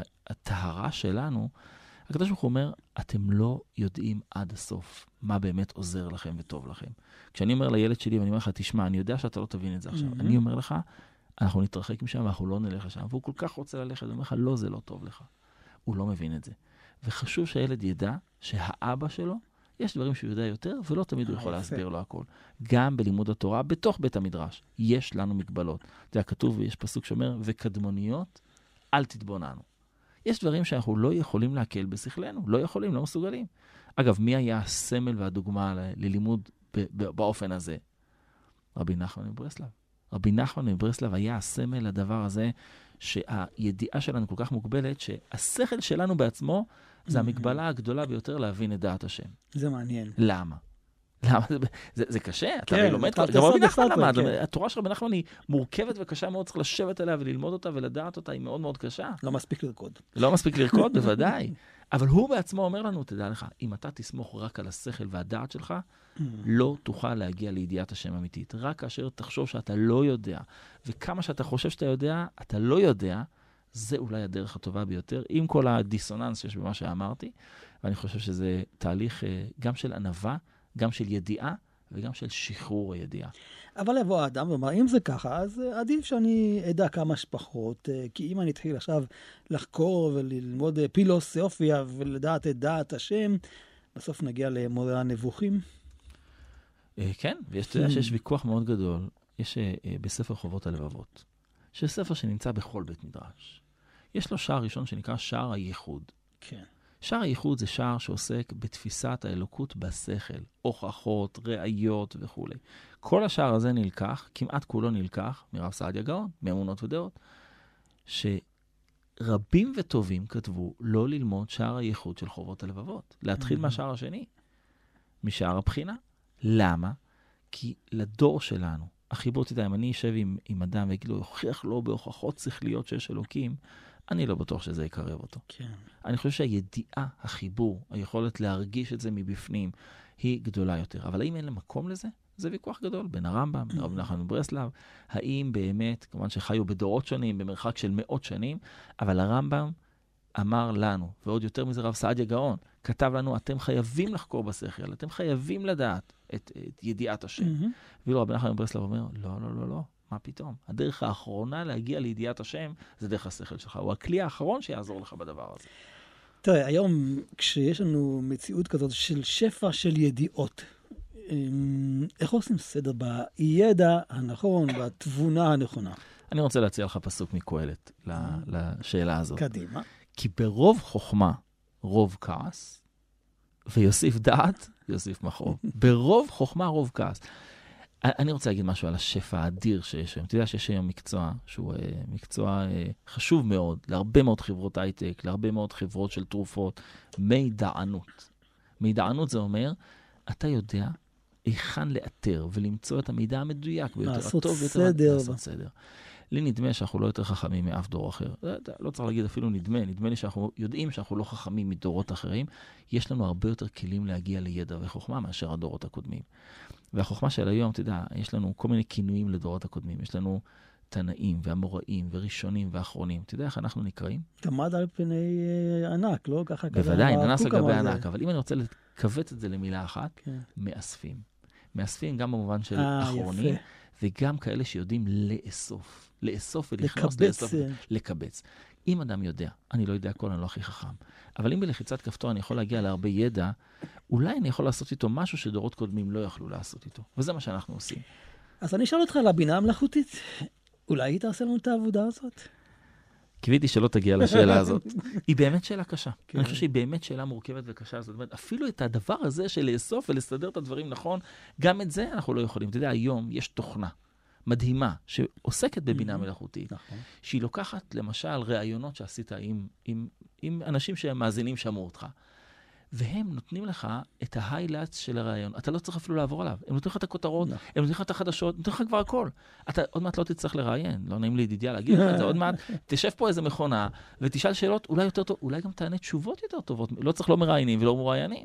הטהרה שלנו, הקדוש ברוך הוא אומר, אתם לא יודעים עד הסוף מה באמת עוזר לכם וטוב לכם. כשאני אומר לילד שלי, ואני אומר לך, תשמע, אני יודע שאתה לא תבין את זה עכשיו. אני אומר לך, אנחנו נתרחק משם ואנחנו לא נלך לשם. והוא כל כך רוצה ללכת, הוא אומר לך, לא, זה לא טוב לך. הוא לא מבין את זה. וחשוב שהילד ידע שהאבא שלו, יש דברים שהוא יודע יותר, ולא תמיד הוא יכול להסביר לו הכל. גם בלימוד התורה, בתוך בית המדרש, יש לנו מגבלות. זה הכתוב, ויש פסוק שאומר, וקדמוניות, אל תתבוננו. יש דברים שאנחנו לא יכולים להקל בשכלנו, לא יכולים, לא מסוגלים. אגב, מי היה הסמל והדוגמה ללימוד באופן הזה? רבי נחמן מברסלב. רבי נחמן מברסלב היה הסמל לדבר הזה, שהידיעה שלנו כל כך מוגבלת, שהשכל שלנו בעצמו, זה המגבלה הגדולה ביותר להבין את דעת השם. זה מעניין. למה? למה? זה קשה, אתה הרי לומד, גם רבי נחמן למד, התורה של רבי נחמן היא מורכבת וקשה מאוד, צריך לשבת עליה וללמוד אותה ולדעת אותה, היא מאוד מאוד קשה. לא מספיק לרקוד. לא מספיק לרקוד, בוודאי. אבל הוא בעצמו אומר לנו, תדע לך, אם אתה תסמוך רק על השכל והדעת שלך, לא תוכל להגיע לידיעת השם אמיתית. רק כאשר תחשוב שאתה לא יודע, וכמה שאתה חושב שאתה יודע, אתה לא יודע, זה אולי הדרך הטובה ביותר, עם כל הדיסוננס שיש במה שאמרתי, ואני חושב שזה תהליך גם של ענווה, גם של ידיעה, וגם של שחרור הידיעה. אבל יבוא האדם ואומר, אם זה ככה, אז עדיף שאני אדע כמה שפחות, כי אם אני אתחיל עכשיו לחקור וללמוד פילוסופיה ולדעת את דעת השם, בסוף נגיע למורה הנבוכים. כן, ויש שיש ויכוח מאוד גדול, יש בספר חובות הלבבות, שיש ספר שנמצא בכל בית מדרש. יש לו שער ראשון שנקרא שער הייחוד. כן. שער הייחוד זה שער שעוסק בתפיסת האלוקות בשכל, הוכחות, ראיות וכו'. כל השער הזה נלקח, כמעט כולו נלקח, מרב סעדיה גאון, מאמונות ודעות, שרבים וטובים כתבו לא ללמוד שער הייחוד של חובות הלבבות, להתחיל מהשער השני, משער הבחינה. למה? כי לדור שלנו החיבור, תדע, אם אני אשב עם אדם ויגיד לו, יוכיח לו בהוכחות שכליות שיש אלוקים, אני לא בטוח שזה יקרב אותו. כן. אני חושב שהידיעה, החיבור, היכולת להרגיש את זה מבפנים, היא גדולה יותר. אבל האם אין למקום לזה? זה ויכוח גדול בין הרמב"ם, רבי נחמן מברסלב. האם באמת, כמובן שחיו בדורות שונים, במרחק של מאות שנים, אבל הרמב"ם אמר לנו, ועוד יותר מזה רב סעדיה גאון, כתב לנו, אתם חייבים לחקור בשכל, אתם חייבים לדעת את ידיעת השם. ואילו רבי נחמן מברסלב אומר, לא, לא, לא, לא, מה פתאום? הדרך האחרונה להגיע לידיעת השם, זה דרך השכל שלך. הוא הכלי האחרון שיעזור לך בדבר הזה. תראה, היום כשיש לנו מציאות כזאת של שפע של ידיעות, איך עושים סדר בידע הנכון, בתבונה הנכונה? אני רוצה להציע לך פסוק מקהלת לשאלה הזאת. קדימה. כי ברוב חוכמה, רוב כעס, ויוסיף דעת, יוסיף מכאוב. ברוב חוכמה, רוב כעס. אני רוצה להגיד משהו על השפע האדיר שיש היום. אתה יודע שיש היום מקצוע שהוא מקצוע חשוב מאוד, להרבה מאוד חברות הייטק, להרבה מאוד חברות של תרופות, מידענות. מידענות זה אומר, אתה יודע היכן לאתר ולמצוא את המידע המדויק ביותר, לעשות הטוב ביותר, סדר. לעשות סדר. לי נדמה שאנחנו לא יותר חכמים מאף דור אחר. לא צריך להגיד אפילו נדמה לי שאנחנו יודעים שאנחנו לא חכמים מדורות אחרים. יש לנו הרבה יותר כלים להגיע לידע וחוכמה מאשר הדורות הקודמים. והחוכמה של היום, אתה יודע, יש לנו כל מיני כינויים לדורות הקודמים. יש לנו תנאים ואמוראים וראשונים ואחרונים. אתה יודע איך אנחנו נקראים? תמד על פני ענק, לא? ככה בוודאי, ננס לגבי ענק. אבל אם אני רוצה לקבץ את זה למילה אחת, מאספים. מאספים גם במובן של אחרונים, וגם כאלה שיודעים לאסוף. לאסוף ולכנוס, לקבץ. אם אדם יודע, אני לא יודע הכל, אני לא הכי חכם. אבל אם בלחיצת כפתור אני יכול להגיע להרבה ידע, אולי אני יכול לעשות איתו משהו שדורות קודמים לא יכלו לעשות איתו. וזה מה שאנחנו עושים. אז אני אשאל אותך על הבינה המלאכותית. אולי היא תעשה לנו את העבודה הזאת? קיוויתי שלא תגיע לשאלה הזאת. היא באמת שאלה קשה. אני חושב שהיא באמת שאלה מורכבת וקשה. זאת אומרת, אפילו את הדבר הזה של לאסוף ולסדר את הדברים נכון, גם את זה אנחנו לא יכולים. אתה יודע, היום יש תוכנה מדהימה שעוסקת בבינה מלאכותית, שהיא לוקחת למשל ראיונות שעשית עם אנשים שמאזינים שמעו אותך, והם נותנים לך את ההיילייטס של הראיון. אתה לא צריך אפילו לעבור עליו. הם נותנים לך את הכותרות, הם נותנים לך את החדשות, נותנים לך כבר הכל. אתה עוד מעט לא תצטרך לראיין. לא נעים לי ידידיה להגיד לך את זה. עוד מעט תשב פה איזה מכונה ותשאל שאלות אולי יותר טוב, אולי גם תענה תשובות יותר טובות. לא צריך לא מראיינים ולא מראיינים.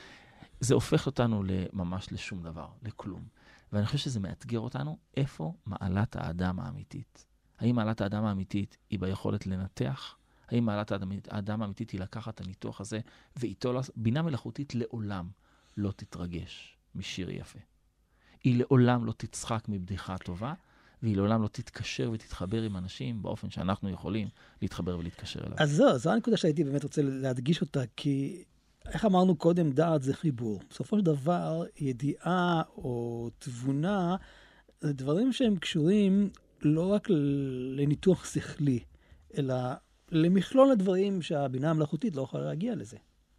זה הופך אותנו ממש לשום דבר, לכלום. ואני חושב שזה מאתגר אותנו איפה מעלת האדם האמיתית. האם מעלת האדם האמיתית היא ביכולת לנתח? האם מעלת האדם האמיתית היא לקחת את הניתוח הזה, ואיתו בינה מלאכותית לעולם לא תתרגש משיר יפה. היא לעולם לא תצחק מבדיחה טובה, והיא לעולם לא תתקשר ותתחבר עם אנשים באופן שאנחנו יכולים להתחבר ולהתקשר אליו. אז זו הנקודה שהייתי באמת רוצה להדגיש אותה, כי איך אמרנו קודם, דעת זה חיבור. בסופו של דבר, ידיעה או תבונה, זה דברים שהם קשורים לא רק לניתוח שכלי, אלא למכלול הדברים שהבינה המלאכותית לא יכולה להגיע לזה.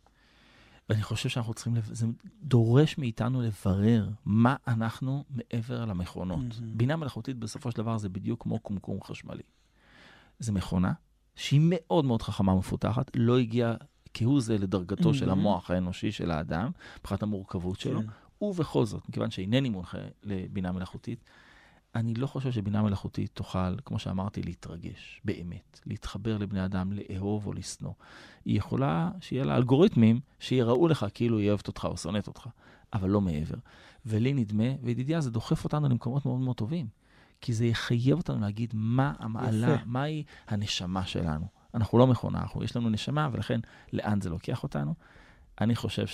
ואני חושב שאנחנו צריכים, זה דורש מאיתנו לברר מה אנחנו מעבר למכונות. בינה מלאכותית בסופו של דבר זה בדיוק כמו קומקום חשמלי. זה מכונה שהיא מאוד מאוד חכמה מפותחת, לא הגיעה כהוא זה לדרגתו של המוח האנושי של האדם, מבחינת המורכבות שלו, ובכל זאת, מכיוון שאינני מונחה לבינה מלאכותית, אני לא חושב שבינה מלאכותית תוכל, כמו שאמרתי, להתרגש, באמת, להתחבר לבני אדם, לאהוב או לשנוא. היא יכולה שיהיה לה אלגוריתמים שיראו לך כאילו היא אוהבת אותך או שונאת אותך, אבל לא מעבר. ולי נדמה, וידידיה, זה דוחף אותנו למקומות מאוד מאוד טובים, כי זה יחייב אותנו להגיד מה המעלה, מהי הנשמה שלנו. אנחנו לא מכונה, יש לנו נשמה, ולכן לאן זה לוקח אותנו? אני חושב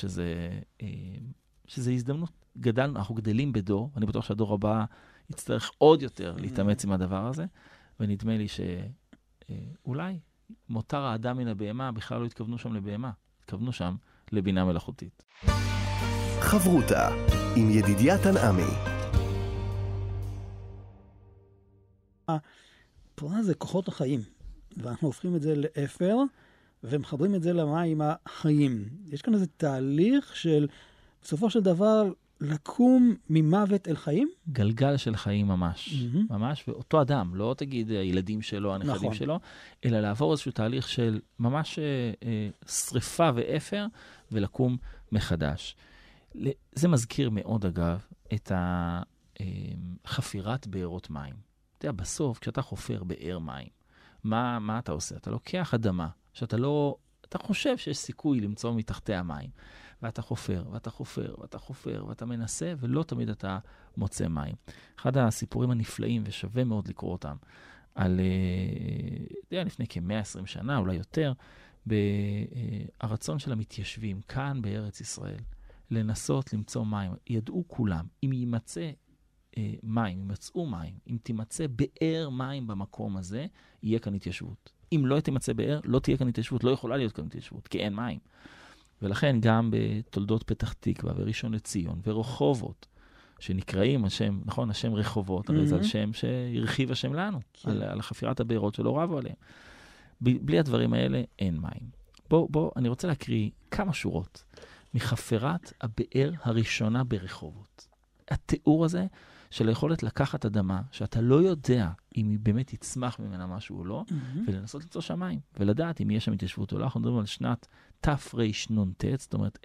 שזה הזדמנות. אנחנו גדלים בדור, ואני בטוח שהדור הבא יצטרך עוד יותר להתאמץ עם הדבר הזה, ונדמה לי שאולי מותר האדם מן הבהמה, בכלל לא התכוונו שם לבהמה, התכוונו שם לבינה מלאכותית. חברותה עם ידידיה תנעמי. הפרעה זה כוחות החיים, ואנחנו הופכים את זה לאפר, ומחברים את זה למים החיים. יש כאן איזה תהליך של, בסופו של דבר, לקום ממוות אל חיים? גלגל של חיים ממש. ממש, ואותו אדם, לא תגיד הילדים שלו, הנכדים שלו, אלא לעבור איזשהו תהליך של ממש שריפה ואפר, ולקום מחדש. זה מזכיר מאוד, אגב, את חפירת בארות מים. אתה יודע, בסוף, כשאתה חופר באר מים, מה אתה עושה? אתה לוקח אדמה, אתה חושב שיש סיכוי למצוא מתחתיה מים, ואתה חופר, ואתה חופר, ואתה חופר, ואתה מנסה, ולא תמיד אתה מוצא מים. אחד הסיפורים הנפלאים, ושווה מאוד לקרוא אותם, על, לפני כ-120 שנה, אולי יותר, הרצון של המתיישבים כאן בארץ ישראל, לנסות למצוא מים. ידעו כולם, אם יימצא מים, יימצאו מים, אם תימצא באר מים במקום הזה, יהיה כאן התיישבות. אם לא תימצא באר, לא תהיה כאן התיישבות, לא יכולה להיות כאן התיישבות, כי אין מים. ולכן גם בתולדות פתח תקווה וראשון לציון ורחובות, שנקראים השם, נכון, השם רחובות, הרי זה על שם שהרחיב השם לנו, על חפירת הבארות שלא רבו עליהם. בלי הדברים האלה אין מים. בוא, אני רוצה להקריא כמה שורות מחפירת הבאר הראשונה ברחובות. התיאור הזה של היכולת לקחת אדמה, שאתה לא יודע אם היא באמת יצמח ממנה משהו או לא, ולנסות למצוא שם מים, ולדעת אם יש שם התיישבות או לא. אנחנו מדברים על שנת תרנ"ט, זאת אומרת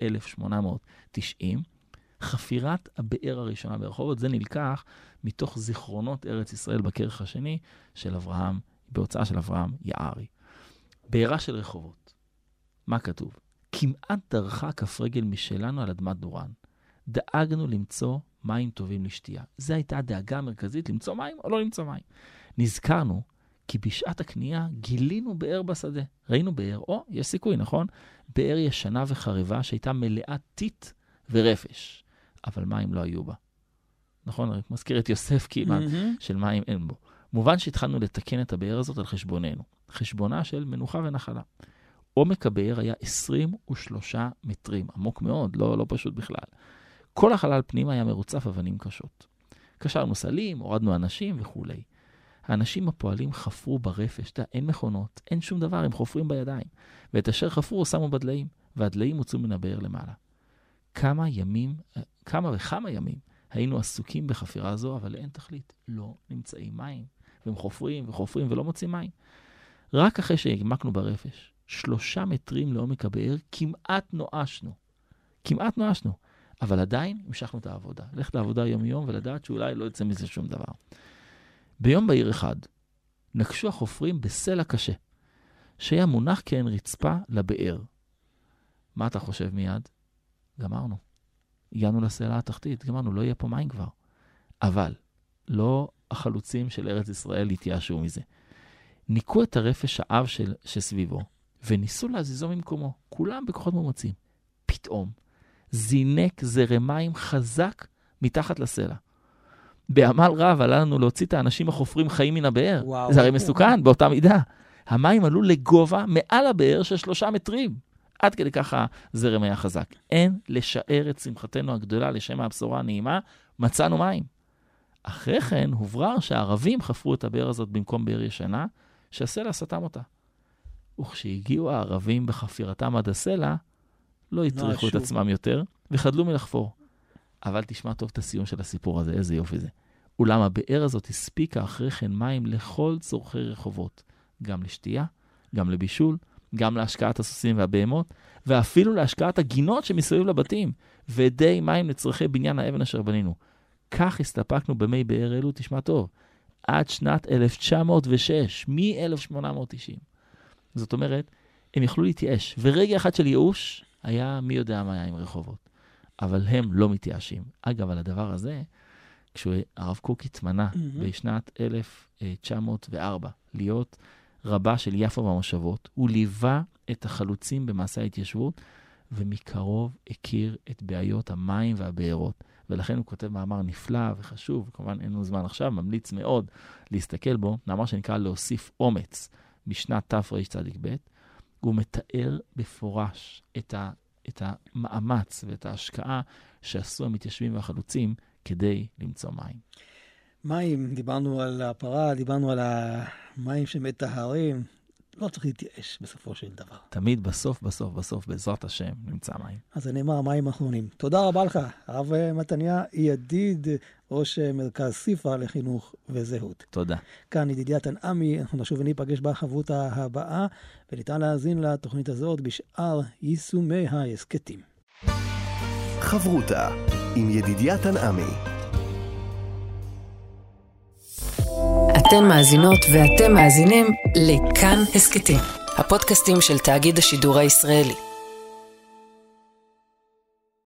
1890, חפירת הבאר הראשונה ברחובות. זה נלקח מתוך זיכרונות ארץ ישראל בכרך השני של אברהם, בהוצאה של אברהם יערי. בארה של רחובות. מה כתוב? כמעט דרכה כף רגל משלנו על אדמת דורן. דאגנו למצוא מים טובים לשתייה. זו הייתה הדאגה המרכזית, למצוא מים או לא למצוא מים. נזכרנו כי בשעת הקנייה גילינו באר בשדה. ראינו באר, יש סיכוי, נכון? באר ישנה וחרבה שהייתה מלאה טיט ורפש. אבל מים לא היו בה. נכון? רק מזכיר את יוסף כמעט, של מים אין בו. מובן שהתחלנו לתקן את הבאר הזאת על חשבוננו. חשבונה של מנוחה ונחלה. עומק הבאר היה 23 מטרים, עמוק מאוד, לא פשוט בכלל. כל החלל פנימה היה מרוצף אבנים קשות. קשרנו סלים, הורדנו אנשים וכו'. האנשים הפועלים חפרו ברפש, אין מכונות, אין שום דבר, הם חופרים בידיים. ואת אשר חפרו שמו בדליים, והדליים הוצאו מן הבאר למעלה. כמה וכמה ימים היינו עסוקים בחפירה הזו, אבל אין תכלית. לא נמצאים מים. והם חופרים וחופרים ולא מוצאים מים. רק אחרי שהגמקנו ברפש, 3 מטרים לעומק הבאר, כמעט נואשנו. אבל עדיין המשכנו את העבודה. ללכת לעבודה יום-יום ולדעת שאולי לא יצא מזה שום דבר. ביום בהיר אחד, נקשו החופרים בסלע קשה, שהיה מונח כאין רצפה לבאר. מה אתה חושב מיד? גמרנו. הגענו לסלע התחתית, גמרנו, לא יהיה פה מים כבר. אבל לא החלוצים של ארץ ישראל התייאשו מזה. ניקו את הרפש האב שסביבו, וניסו להזיזו ממקומו. כולם בכוחות מאומצים. פתאום, זינק זרם מים חזק מתחת לסלע. בעמל רב עלה לנו להוציא את האנשים החופרים חיים מן הבאר. זה הרי מסוכן באותה מידה. המים עלו לגובה מעל הבאר של 3 מטרים. עד כדי ככה זרם היה חזק. אין לשער את שמחתנו הגדולה לשם הבשורה הנעימה, מצאנו מים. אחרי כן הוברר שהערבים חפרו את הבאר הזאת במקום באר ישנה, שהסלע סתם אותה. וכשהגיעו הערבים בחפירתם עד הסלע, לא הצריכו את עצמם יותר, וחדלו מלחפור. אבל תשמע טוב את הסיום של הסיפור הזה, איזה יופי זה. אולם הבאר הזאת הספיקה אחרי כן מים לכל צורכי רחובות, גם לשתייה, גם לבישול, גם להשקעת הסוסים והבהמות, ואפילו להשקעת הגינות שמסביב לבתים, ודי מים לצרכי בניין האבן אשר בנינו. כך הסתפקנו במי באר אלו, תשמע טוב, עד שנת 1906, מ-1890. זאת אומרת, הם יכלו להתייאש, ורגע אחד של ייאוש היה מי יודע מה היה עם רחובות. אבל הם לא מתייאשים. אגב, על הדבר הזה, כשהרב קוק התמנה בשנת 1904 להיות רבה של יפו במושבות, הוא ליווה את החלוצים במעשה ההתיישבות, ומקרוב הכיר את בעיות המים והבארות. ולכן הוא כותב מאמר נפלא וחשוב, כמובן אין לנו זמן עכשיו, ממליץ מאוד להסתכל בו, מאמר שנקרא להוסיף אומץ, בשנת תרצ"ב, הוא מתאר בפורש את המאמץ ואת ההשקעה שעשו המתיישבים והחלוצים כדי למצוא מים. מים, דיברנו על הפרה, דיברנו על המים שמטהרים, לא צריך להתייאש בסופו של דבר. תמיד בסוף, בעזרת השם, נמצא מים. אז זה נאמר מים אחרונים. תודה רבה לך, הרב מתניה ידיד, ראש מרכז סיפא לחינוך וזהות. תודה. כאן ידידיה תנעמי, אנחנו נשוב וניפגש בחברותה הבאה, וניתן להאזין לתוכנית הזאת בשאר יישומי ההסכתים. חברותה עם ידידיה תנעמי. אתן מאזינות ואתם מאזינים לכאן הסכתים, הפודקאסטים של תאגיד השידור הישראלי.